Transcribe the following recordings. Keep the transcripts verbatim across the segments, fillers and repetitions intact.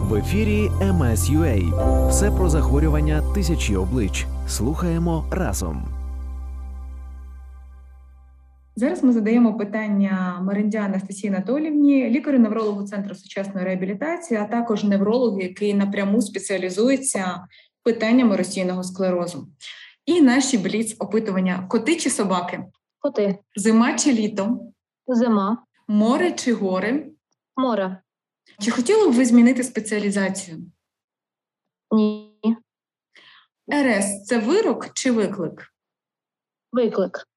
В ефірі ем ес ю ей. Все про захворювання тисячі облич. Слухаємо разом. Зараз ми задаємо питання Мерендіан Анастасії Анатоліївні, лікарю-неврологу Центру сучасної реабілітації, а також неврологу, який напряму спеціалізується питаннями розсіяного склерозу. І наші бліц-опитування: коти чи собаки? Коти. Зима чи літо? Зима. Море чи гори? Море. Чи хотіли б ви змінити спеціалізацію? Ні. ер ес – це вирок чи виклик? Виклик.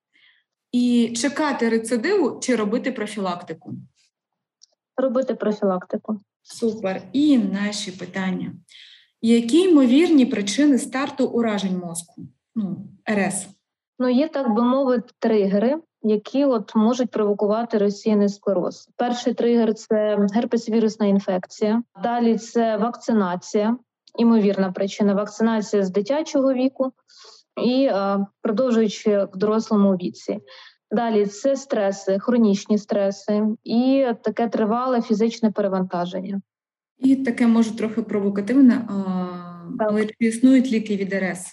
І чекати рецидиву чи робити профілактику? Робити профілактику. Супер. І наші питання. Які ймовірні причини старту уражень мозку? Ну, ер ес. Ну, є, так би мовити, тригери, які от можуть провокувати розсіяний склероз. Перший тригер – це герпесвірусна інфекція. Далі це вакцинація, ймовірна причина. Вакцинація з дитячого віку і а, продовжуючи в дорослому віці. Далі це стреси, хронічні стреси і таке тривале фізичне перевантаження. І таке може трохи провокативне, але чи існують ліки від ер ес?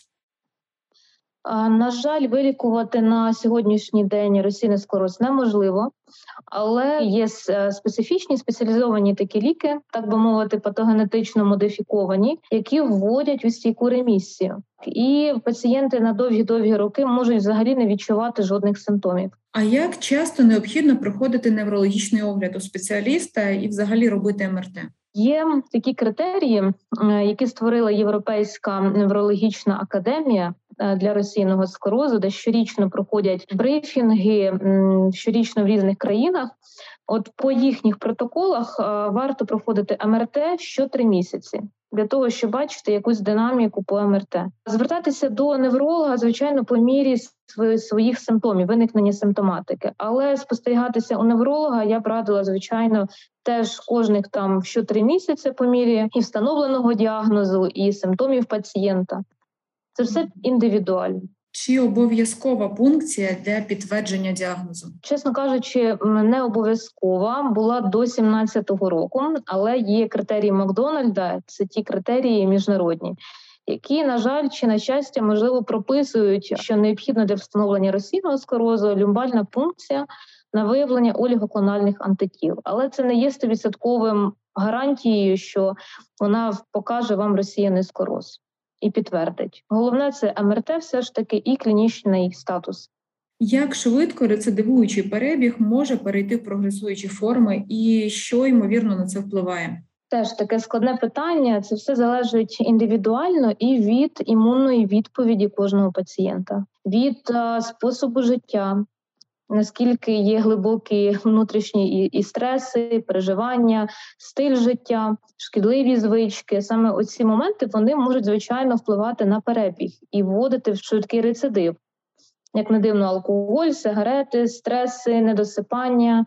На жаль, вилікувати на сьогоднішній день розсіяний склероз неможливо, але є специфічні, спеціалізовані такі ліки, так би мовити, патогенетично модифіковані, які вводять у стійку ремісію. І пацієнти на довгі-довгі роки можуть взагалі не відчувати жодних симптомів. А як часто необхідно проходити неврологічний огляд у спеціаліста і взагалі робити ем ер те? Є такі критерії, які створила Європейська неврологічна академія для розсіяного склерозу, де щорічно проходять брифінги, щорічно в різних країнах. От по їхніх протоколах варто проходити ем ер те що три місяці, для того, щоб бачити якусь динаміку по ем ер те. Звертатися до невролога, звичайно, по мірі своїх симптомів, виникнення симптоматики. Але спостерігатися у невролога я б радила, звичайно, теж кожних там що три місяці по мірі і встановленого діагнозу, і симптомів пацієнта. Це все індивідуально. Чи обов'язкова пункція для підтвердження діагнозу? Чесно кажучи, не обов'язкова, була до сімнадцятого року, але є критерії Макдональда, це ті критерії міжнародні, які, на жаль, чи на щастя, можливо, прописують, що необхідно для встановлення розсіяного склерозу люмбальна пункція на виявлення олігоклональних антитіл. Але це не є сто відсотків гарантією, що вона покаже вам розсіяний склероз і підтвердить. Головне – це ем ер те все ж таки і клінічний статус. Як швидко рецидивуючий перебіг може перейти в прогресуючі форми і що, ймовірно, на це впливає? Теж таке складне питання. Це все залежить індивідуально і від імунної відповіді кожного пацієнта, від а, способу життя, наскільки є глибокі внутрішні і, і стреси, переживання, стиль життя, шкідливі звички. Саме оці моменти, вони можуть, звичайно, впливати на перебіг і вводити в швидкий рецидив. Як не дивно, алкоголь, сигарети, стреси, недосипання,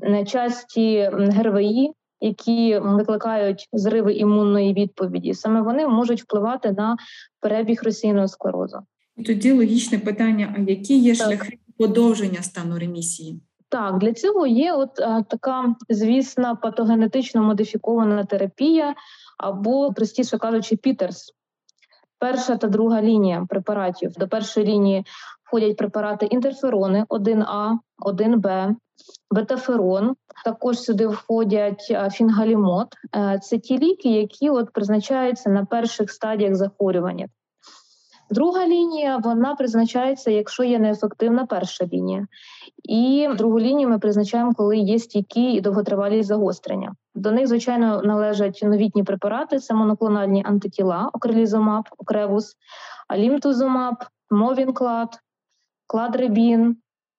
часті ге ер ве і, які викликають зриви імунної відповіді. Саме вони можуть впливати на перебіг розсіяного склерозу. Тоді логічне питання, а які є так. шляхи подовження стану ремісії? Так, для цього є от а, така, звісна, патогенетично модифікована терапія, або, простіше кажучи, Пітерс. Перша та друга лінія препаратів. До першої лінії входять препарати інтерферони один а, один бе, бетаферон. Також сюди входять фінгалімод. Це ті ліки, які от призначаються на перших стадіях захворювання. Друга лінія, вона призначається, якщо є неефективна перша лінія. І другу лінію ми призначаємо, коли є стійкі і довготривалі загострення. До них, звичайно, належать новітні препарати, це моноклональні антитіла, окрелізумаб, окревус, алімтузумаб, мовінклад, кладрибін.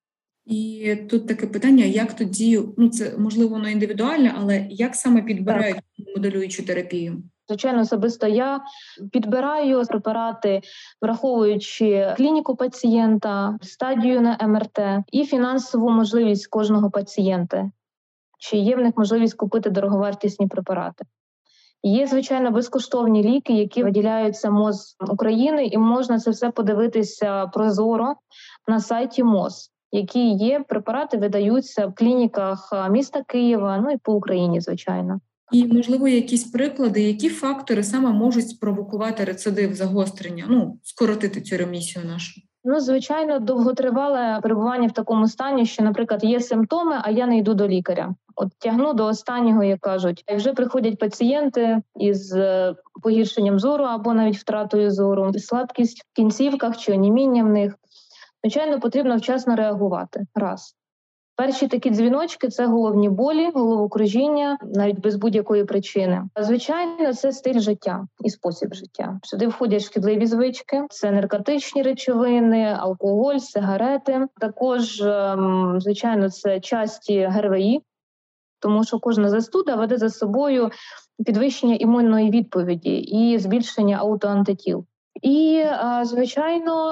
І тут таке питання, як тоді, ну це, можливо, воно індивідуальне, але як саме підбирають моделюючу терапію? Звичайно, особисто я підбираю препарати, враховуючи клініку пацієнта, стадію на ем ер те і фінансову можливість кожного пацієнта, чи є в них можливість купити дороговартісні препарати. Є, звичайно, безкоштовні ліки, які виділяються МОЗ України, і можна це все подивитися прозоро на сайті МОЗ, які є, препарати видаються в клініках міста Києва, ну і по Україні, звичайно. І, можливо, якісь приклади, які фактори саме можуть спровокувати рецидив, загострення, ну, скоротити цю ремісію нашу? Ну, звичайно, довготривале перебування в такому стані, що, наприклад, є симптоми, а я не йду до лікаря. От тягну до останнього, як кажуть. І вже приходять пацієнти із е, погіршенням зору або навіть втратою зору, слабкість в кінцівках чи оніміння в них. Звичайно, потрібно вчасно реагувати. Раз. Перші такі дзвіночки – це головні болі, головокружіння, навіть без будь-якої причини. Звичайно, це стиль життя і спосіб життя. Сюди входять шкідливі звички, це наркотичні речовини, алкоголь, сигарети. Також, звичайно, це часті ГРВІ, тому що кожна застуда веде за собою підвищення імунної відповіді і збільшення аутоантитіл. І, звичайно,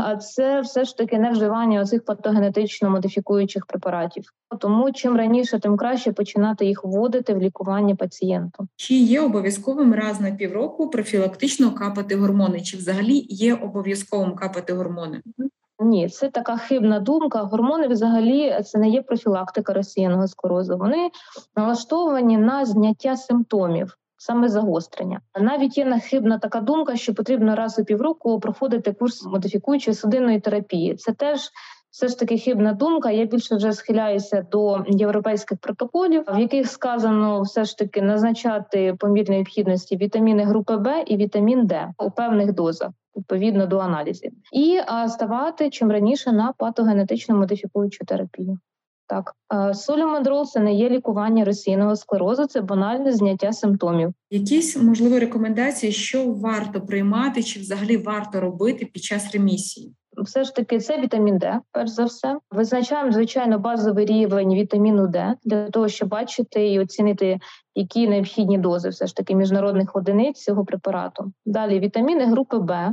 це все ж таки невживання оцих патогенетично модифікуючих препаратів. Тому чим раніше, тим краще починати їх вводити в лікування пацієнту. Чи є обов'язковим раз на півроку профілактично капати гормони? Чи взагалі є обов'язковим капати гормони? Ні, це така хибна думка. Гормони взагалі це не є профілактика розсіяного склерозу. Вони налаштовані на зняття симптомів. Саме загострення. Навіть є нахибна така думка, що потрібно раз у півроку проходити курс модифікуючої судинної терапії. Це теж все ж таки хибна думка. Я більше вже схиляюся до європейських протоколів, в яких сказано все ж таки назначати по мірі необхідності вітаміни групи Б і вітамін Д у певних дозах, відповідно до аналізів. І а, ставати чим раніше на патогенетично модифікуючу терапію. Так, солімедрол – це не є лікування розсіяного склерозу, це банальне зняття симптомів. Якісь, можливо, рекомендації, що варто приймати чи взагалі варто робити під час ремісії? Все ж таки це вітамін Д, перш за все. Визначаємо, звичайно, базовий рівень вітаміну Д, для того, щоб бачити і оцінити, які необхідні дози все ж таки міжнародних одиниць цього препарату. Далі вітаміни групи Б.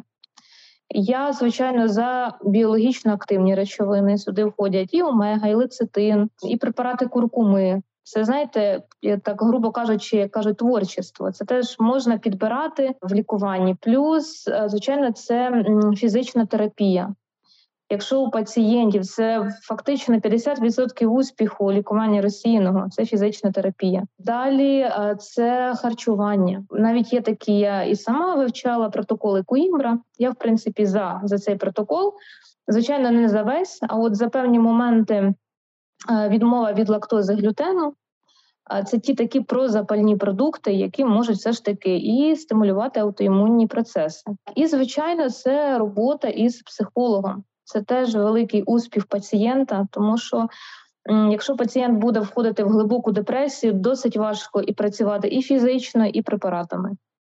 Я, звичайно, за біологічно активні речовини. Сюди входять і омега, і лецитин, і препарати куркуми. Це, знаєте, так грубо кажучи, як кажуть, творчество. Це теж можна підбирати в лікуванні. Плюс, звичайно, це фізична терапія. Якщо у пацієнтів це фактично п'ятдесят відсотків успіху лікування розсіяного, це фізична терапія. Далі це харчування. Навіть є такі, я і сама вивчала протоколи Коімбра. Я, в принципі, за, за цей протокол. Звичайно, не за весь, а от за певні моменти відмова від лактози, глютену. Це ті такі прозапальні продукти, які можуть все ж таки і стимулювати аутоімунні процеси. І, звичайно, це робота із психологом. Це теж великий успіх пацієнта, тому що м, якщо пацієнт буде входити в глибоку депресію, досить важко і працювати і фізично, і препаратами.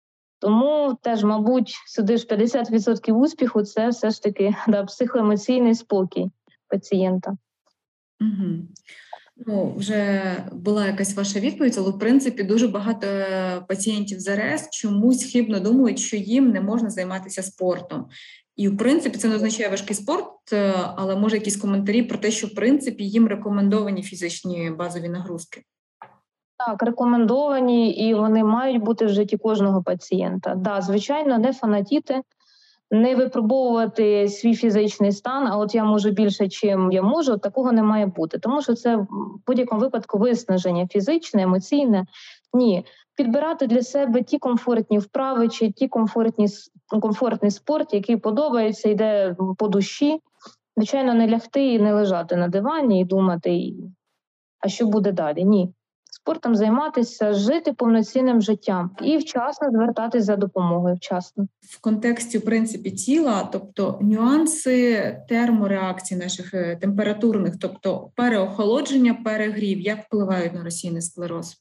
Тому теж, мабуть, сюди ж п'ятдесят відсотків успіху – це все ж таки да, психоемоційний спокій пацієнта. Угу. Ну, вже була якась ваша відповідь, але, в принципі, дуже багато пацієнтів з РС чомусь хибно думають, що їм не можна займатися спортом. І, в принципі, це не означає важкий спорт, але, може, якісь коментарі про те, що, в принципі, їм рекомендовані фізичні базові нагрузки. Так, рекомендовані, і вони мають бути в житті кожного пацієнта. Да, звичайно, не фанатіти, не випробовувати свій фізичний стан, а от я можу більше, чим я можу, такого не має бути. Тому що це в будь-якому випадку виснаження фізичне, емоційне. Ні. Підбирати для себе ті комфортні вправи чи ті комфортні, комфортний спорт, який подобається, йде по душі. Звичайно, не лягти і не лежати на дивані і думати, а що буде далі. Ні. Спортом займатися, жити повноцінним життям і вчасно звертатись за допомогою, вчасно. В контексті, в принципі, тіла, тобто нюанси термореакцій наших температурних, тобто переохолодження, перегрів, як впливають на розсіяний склероз?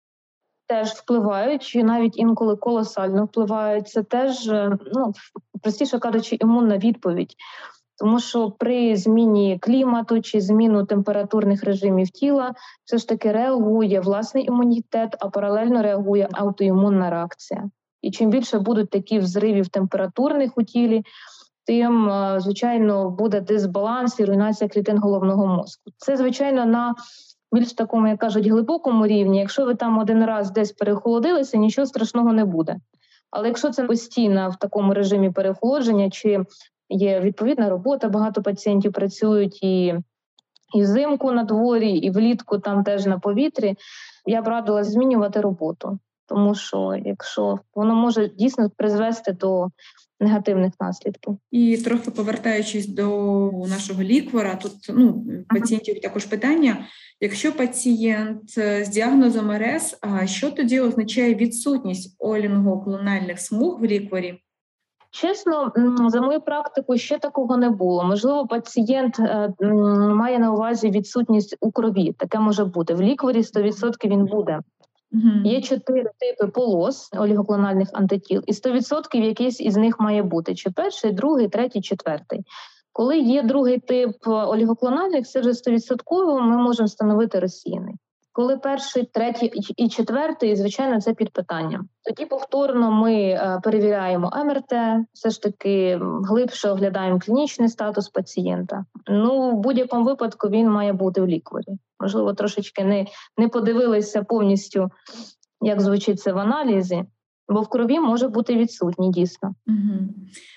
Теж впливають, і навіть інколи колосально впливають. Це теж, ну, простіше кажучи, імунна відповідь. Тому що при зміні клімату чи зміну температурних режимів тіла все ж таки реагує власний імунітет, а паралельно реагує аутоімунна реакція. І чим більше будуть такі взривів температурних у тілі, тим, звичайно, буде дисбаланс і руйнація клітин головного мозку. Це, звичайно, на більш такому, як кажуть, глибокому рівні. Якщо ви там один раз десь перехолодилися, нічого страшного не буде. Але якщо це постійно в такому режимі переохолодження, чи є відповідна робота, багато пацієнтів працюють і і взимку на дворі, і влітку там теж на повітрі, я б радила змінювати роботу. Тому що якщо воно може дійсно призвести до негативних наслідків. І трохи повертаючись до нашого ліквора, тут ну, пацієнтів також питання. Якщо пацієнт з діагнозом ер ес, а що тоді означає відсутність олінгоклональних смуг в лікворі? Чесно, за мою практику ще такого не було. Можливо, пацієнт має на увазі відсутність у крові. Таке може бути. В лікворі сто відсотків він буде. Uh-huh. Є чотири типи полос олігоклональних антитіл, і сто відсотків якийсь із них має бути. Чи перший, другий, третій, четвертий. Коли є другий тип олігоклональних, це вже сто відсотків ми можемо встановити розсіяний. Коли перший, третій і четвертий, звичайно, це під питанням. Тоді повторно ми перевіряємо ем ер те, все ж таки глибше оглядаємо клінічний статус пацієнта. Ну, в будь-якому випадку він має бути в лікворі. Можливо, трошечки не, не подивилися повністю, як звучить це в аналізі, бо в крові може бути відсутній, дійсно. Угу.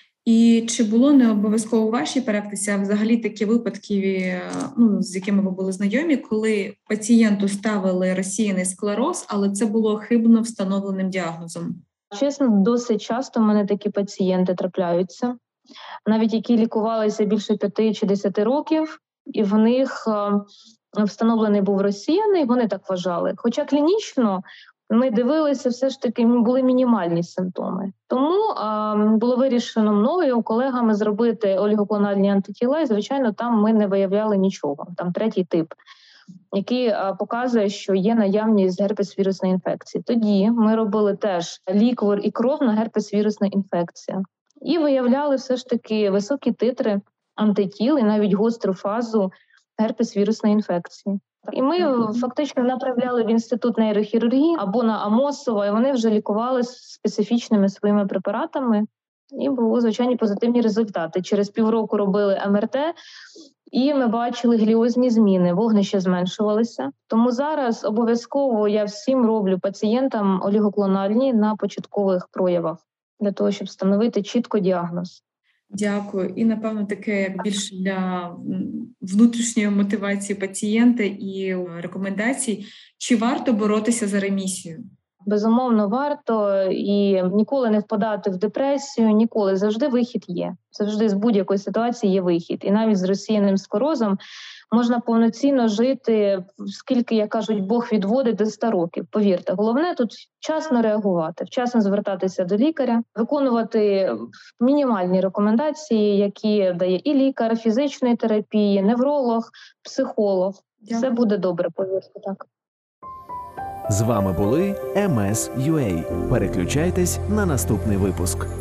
І чи було не обов'язково у вашій практиці, а взагалі такі випадки, ну, з якими ви були знайомі, коли пацієнту ставили розсіяний склероз, але це було хибно встановленим діагнозом? Чесно, досить часто в мене такі пацієнти трапляються, навіть які лікувалися більше п'яти чи десяти років, і в них встановлений був розсіяний, вони так вважали. Хоча клінічно ми дивилися, все ж таки були мінімальні симптоми. Тому а, було вирішено мною, колегами зробити олігоклональні антитіла, і, звичайно, там ми не виявляли нічого. Там третій тип, який а, показує, що є наявність герпес-вірусної інфекції. Тоді ми робили теж ліквор і кров на герпес-вірусну інфекцію. І виявляли все ж таки високі титри антитіл і навіть гостру фазу герпес-вірусної інфекції. І ми фактично направляли в інститут нейрохірургії або на Амосова, і вони вже лікувалися специфічними своїми препаратами. І були, звичайні, позитивні результати. Через півроку робили ем ер те, і ми бачили гліозні зміни, вогнища зменшувалися. Тому зараз обов'язково я всім роблю пацієнтам олігоклональні на початкових проявах, для того, щоб встановити чітко діагноз. Дякую. І, напевно, таке як більше для внутрішньої мотивації пацієнта і рекомендацій. Чи варто боротися за ремісію? Безумовно, варто. І ніколи не впадати в депресію, ніколи. Завжди вихід є. Завжди з будь-якої ситуації є вихід. І навіть з розсіяним склерозом можна повноцінно жити, скільки, як кажуть, Бог відводить до ста років. Повірте, головне тут вчасно реагувати, вчасно звертатися до лікаря, виконувати мінімальні рекомендації, які дає і лікар фізичної терапії, невролог, психолог. Дякую. Все буде добре, повірте, так. З вами були ем ес ю ей. Переключайтесь на наступний випуск.